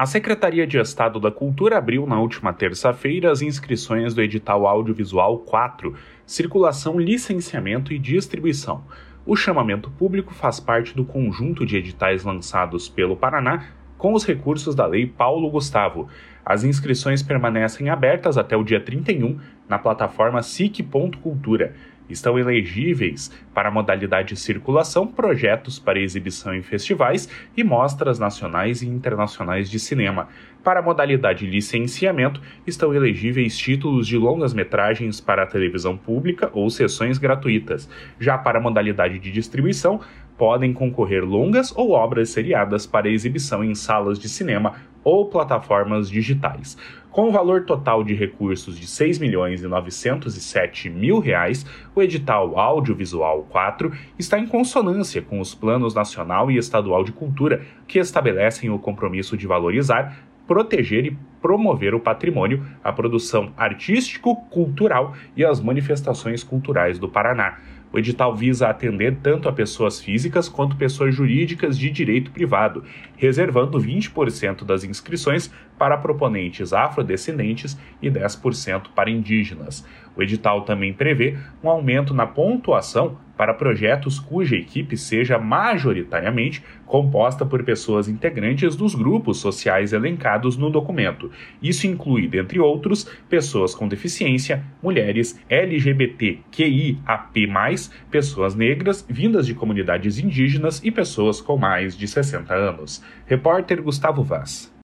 A Secretaria de Estado da Cultura abriu na última terça-feira as inscrições do edital Audiovisual 4, Circulação, Licenciamento e Distribuição. O chamamento público faz parte do conjunto de editais lançados pelo Paraná com os recursos da Lei Paulo Gustavo. As inscrições permanecem abertas até o dia 31 na plataforma sic.cultura. Estão elegíveis para a modalidade circulação projetos para exibição em festivais e mostras nacionais e internacionais de cinema. Para a modalidade licenciamento, estão elegíveis títulos de longas-metragens para a televisão pública ou sessões gratuitas. Já para a modalidade de distribuição, podem concorrer longas ou obras seriadas para exibição em salas de cinema ou plataformas digitais. Com o valor total de recursos de R$ 6.907.000, o edital Audiovisual 4 está em consonância com os planos nacional e estadual de cultura, que estabelecem o compromisso de valorizar, proteger e promover o patrimônio, a produção artístico-cultural e as manifestações culturais do Paraná. O edital visa atender tanto a pessoas físicas quanto pessoas jurídicas de direito privado, reservando 20% das inscrições para proponentes afrodescendentes e 10% para indígenas. O edital também prevê um aumento na pontuação para projetos cuja equipe seja majoritariamente composta por pessoas integrantes dos grupos sociais elencados no documento. Isso inclui, dentre outros, pessoas com deficiência, mulheres, LGBTQIAP+, pessoas negras, vindas de comunidades indígenas e pessoas com mais de 60 anos. Repórter Gustavo Vaz.